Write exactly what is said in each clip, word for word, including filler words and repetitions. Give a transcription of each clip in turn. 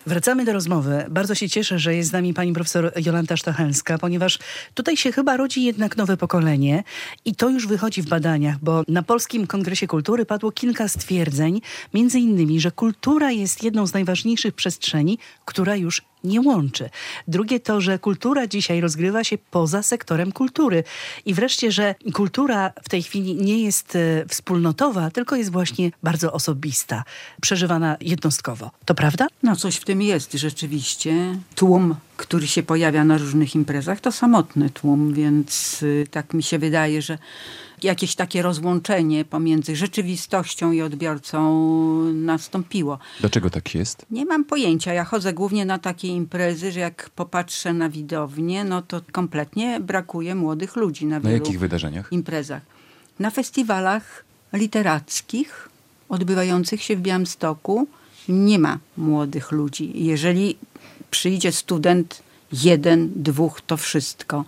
Wracamy do rozmowy. Bardzo się cieszę, że jest z nami pani profesor Jolanta Stachelska, ponieważ tutaj się chyba rodzi jednak nowe pokolenie i to już wychodzi w badaniach, bo na Polskim Kongresie Kultury padło kilka stwierdzeń, między innymi, że kultura jest jedną z najważniejszych przestrzeni, która już nie łączy. Drugie to, że kultura dzisiaj rozgrywa się poza sektorem kultury. I wreszcie, że kultura w tej chwili nie jest e, wspólnotowa, tylko jest właśnie bardzo osobista, przeżywana jednostkowo. To prawda? No coś w tym jest rzeczywiście. Tłum, który się pojawia na różnych imprezach, to samotny tłum, więc y, tak mi się wydaje, że jakieś takie rozłączenie pomiędzy rzeczywistością i odbiorcą nastąpiło. Dlaczego tak jest? Nie mam pojęcia. Ja chodzę głównie na takie imprezy, że jak popatrzę na widownię, no to kompletnie brakuje młodych ludzi na Na wielu jakich wydarzeniach? imprezach. Na festiwalach literackich odbywających się w Białymstoku nie ma młodych ludzi. Jeżeli przyjdzie student jeden, dwóch, to wszystko.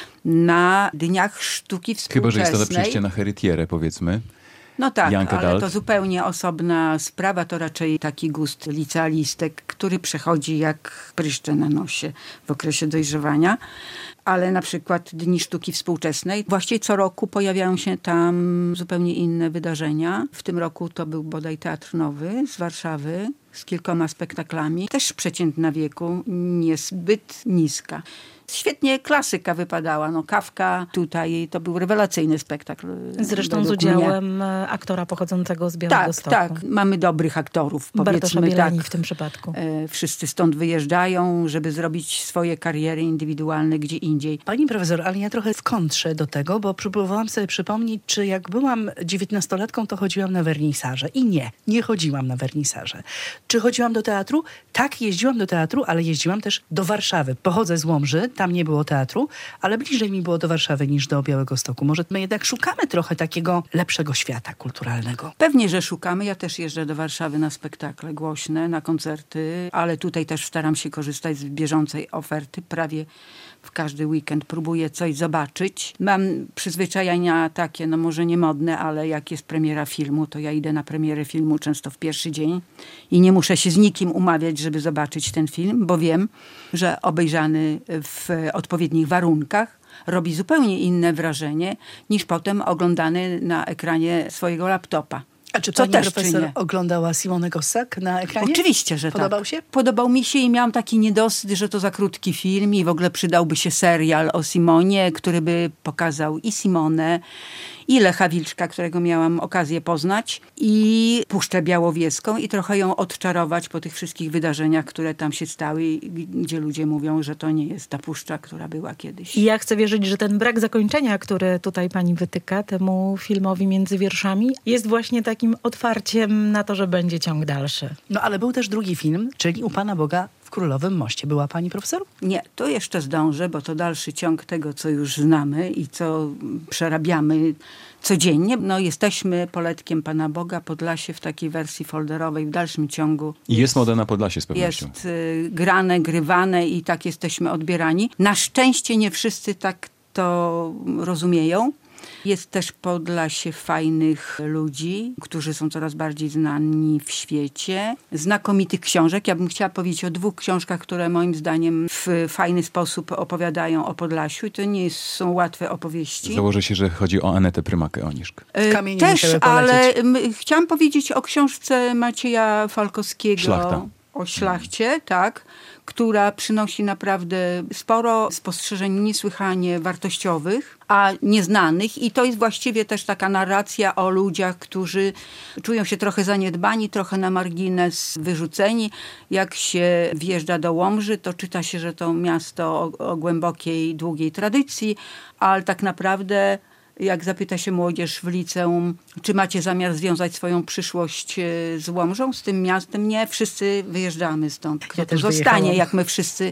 Na Dniach Sztuki Współczesnej... Chyba, że jest to na przyjście na Herytierę, powiedzmy. No tak, Young ale Adult. to zupełnie osobna sprawa. To raczej taki gust licealistek, który przechodzi jak pryszcze na nosie w okresie dojrzewania. Ale na przykład Dni Sztuki Współczesnej, właściwie co roku pojawiają się tam zupełnie inne wydarzenia. W tym roku to był bodaj Teatr Nowy z Warszawy z kilkoma spektaklami. Też przeciętna wieku niezbyt niska. Świetnie klasyka wypadała. No, Kafka tutaj, to był rewelacyjny spektakl. Zresztą z udziałem mnie. aktora pochodzącego z Białegostoku. Tak, tak. Mamy dobrych aktorów, powiedzmy Bartosza tak. w tym przypadku. E, wszyscy stąd wyjeżdżają, żeby zrobić swoje kariery indywidualne gdzie indziej. Pani profesor, ale ja trochę w kontrze do tego, bo próbowałam sobie przypomnieć, czy jak byłam dziewiętnastolatką, to chodziłam na wernisaże. I nie, nie chodziłam na wernisaże. Czy chodziłam do teatru? Tak, jeździłam do teatru, ale jeździłam też do Warszawy. Pochodzę z Łomży, tam nie było teatru, ale bliżej mi było do Warszawy niż do Białegostoku. Może my jednak szukamy trochę takiego lepszego świata kulturalnego. Pewnie, że szukamy. Ja też jeżdżę do Warszawy na spektakle głośne, na koncerty, ale tutaj też staram się korzystać z bieżącej oferty. Prawie w każdy weekend próbuję coś zobaczyć. Mam przyzwyczajenia takie, no może nie modne, ale jak jest premiera filmu, to ja idę na premierę filmu często w pierwszy dzień i nie muszę się z nikim umawiać, żeby zobaczyć ten film, bo wiem, że obejrzany w odpowiednich warunkach robi zupełnie inne wrażenie niż potem oglądany na ekranie swojego laptopa. A czy Co pani też profesor czynię. oglądała Simone Kossak na ekranie? Oczywiście, że Podobał tak. się? Podobał mi się i miałam taki niedosyt, że to za krótki film i w ogóle przydałby się serial o Simonie, który by pokazał i Simonę, i Lecha Wilczka, którego miałam okazję poznać, i Puszczę Białowieską i trochę ją odczarować po tych wszystkich wydarzeniach, które tam się stały, gdzie ludzie mówią, że to nie jest ta puszcza, która była kiedyś. I ja chcę wierzyć, że ten brak zakończenia, który tutaj pani wytyka temu filmowi Między wierszami, jest właśnie takim otwarciem na to, że będzie ciąg dalszy. No ale był też drugi film, czyli U Pana Boga w Królowym Moście. Była pani profesor? Nie, to jeszcze zdążę, bo to dalszy ciąg tego, co już znamy i co przerabiamy codziennie. No, jesteśmy poletkiem Pana Boga Podlasie w takiej wersji folderowej w dalszym ciągu. I jest moda na Podlasie z pewnością. Jest y, grane, grywane i tak jesteśmy odbierani. Na szczęście nie wszyscy tak to rozumieją. Jest też Podlasie fajnych ludzi, którzy są coraz bardziej znani w świecie. Znakomitych książek. Ja bym chciała powiedzieć o dwóch książkach, które moim zdaniem w fajny sposób opowiadają o Podlasiu. I to nie są łatwe opowieści. Założę się, że chodzi o Anetę Prymakę-Oniszk. Kamienie Też, musiały polecieć. ale m, chciałam powiedzieć o książce Macieja Falkowskiego. Szlachta. O szlachcie, tak, która przynosi naprawdę sporo spostrzeżeń niesłychanie wartościowych, a nieznanych. I to jest właściwie też taka narracja o ludziach, którzy czują się trochę zaniedbani, trochę na margines wyrzuceni. Jak się wjeżdża do Łomży, to czyta się, że to miasto o, o głębokiej, długiej tradycji, ale tak naprawdę jak zapyta się młodzież w liceum, czy macie zamiar związać swoją przyszłość z Łomżą, z tym miastem? Nie, wszyscy wyjeżdżamy stąd. Kto Ja tu też zostanie, wyjechałam. jak my wszyscy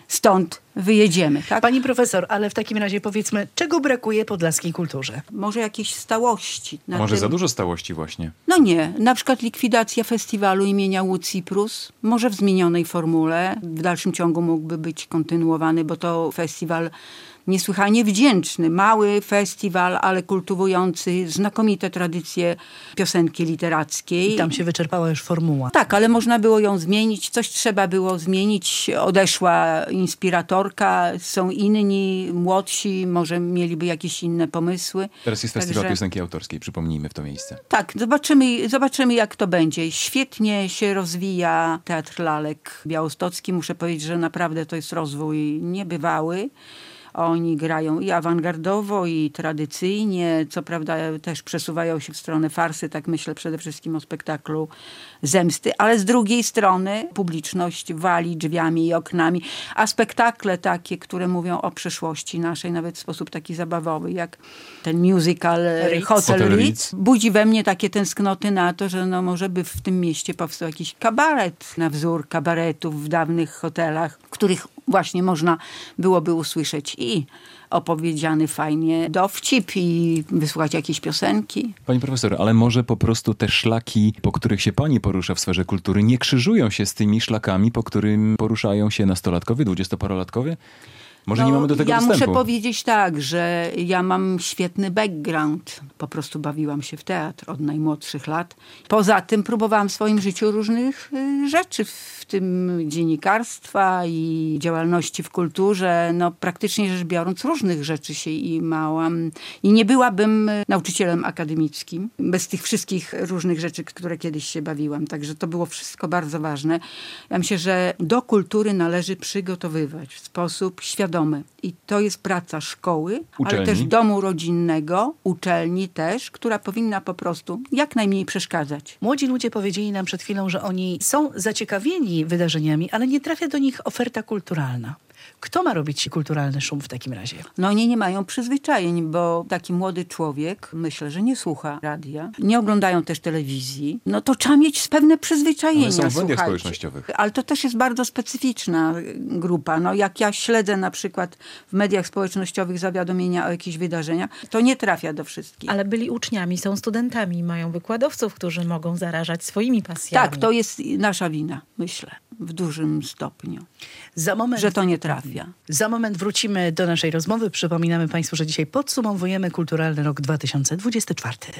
stąd wyjedziemy. Tak? Pani profesor, ale w takim razie powiedzmy, czego brakuje podlaskiej kulturze? Może jakieś stałości. Na Może tym... za dużo stałości właśnie. No nie. Na przykład likwidacja festiwalu imienia Łucyprus. Może w zmienionej formule. W dalszym ciągu mógłby być kontynuowany, bo to festiwal niesłychanie wdzięczny. Mały festiwal, ale kultywujący znakomite tradycje piosenki literackiej. I tam się wyczerpała już formuła. Tak, ale można było ją zmienić. Coś trzeba było zmienić. Odeszła inspiratorka. Są inni, młodsi. Może mieliby jakieś inne pomysły. Teraz jest festiwal Także... piosenki autorskiej. Przypomnijmy w to miejsce. Tak, zobaczymy, zobaczymy jak to będzie. Świetnie się rozwija Teatr Lalek Białostocki. Muszę powiedzieć, że naprawdę to jest rozwój niebywały. Oni grają i awangardowo, i tradycyjnie. Co prawda też przesuwają się w stronę farsy, tak myślę przede wszystkim o spektaklu Zemsty. Ale z drugiej strony publiczność wali drzwiami i oknami. A spektakle takie, które mówią o przyszłości naszej, nawet w sposób taki zabawowy, jak ten musical Ritz. Hotel Hotel Ritz, Ritz, budzi we mnie takie tęsknoty na to, że no może by w tym mieście powstał jakiś kabaret na wzór kabaretów w dawnych hotelach, w których właśnie można byłoby usłyszeć i opowiedziany fajnie dowcip i wysłuchać jakieś piosenki. Pani profesor, ale może po prostu te szlaki, po których się pani porusza w sferze kultury, nie krzyżują się z tymi szlakami, po którym poruszają się nastolatkowie, dwudziestoparolatkowie? Może No, nie mamy do tego ja dostępu. muszę powiedzieć tak, że ja mam świetny background. Po prostu bawiłam się w teatr od najmłodszych lat. Poza tym próbowałam w swoim życiu różnych y, rzeczy, w tym dziennikarstwa i działalności w kulturze. No praktycznie rzecz biorąc różnych rzeczy się imałam. I nie byłabym nauczycielem akademickim bez tych wszystkich różnych rzeczy, które kiedyś się bawiłam. Także to było wszystko bardzo ważne. Ja myślę, że do kultury należy przygotowywać w sposób świadomy. I to jest praca szkoły, Uczelni. ale też domu rodzinnego, uczelni też, która powinna po prostu jak najmniej przeszkadzać. Młodzi ludzie powiedzieli nam przed chwilą, że oni są zaciekawieni wydarzeniami, ale nie trafia do nich oferta kulturalna. Kto ma robić kulturalny szum w takim razie? No oni nie mają przyzwyczajeń, bo taki młody człowiek, myślę, że nie słucha radia, nie oglądają też telewizji. No to trzeba mieć pewne przyzwyczajenia. One są w mediach słuchajcie. społecznościowych. Ale to też jest bardzo specyficzna grupa. No jak ja śledzę na przykład w mediach społecznościowych zawiadomienia o jakichś wydarzeniach, to nie trafia do wszystkich. Ale byli uczniami, są studentami, mają wykładowców, którzy mogą zarażać swoimi pasjami. Tak, to jest nasza wina, myślę, w dużym stopniu, Za moment, że to nie trafia. za moment wrócimy do naszej rozmowy. Przypominamy Państwu, że dzisiaj podsumowujemy kulturalny rok dwa tysiące dwudziesty czwarty.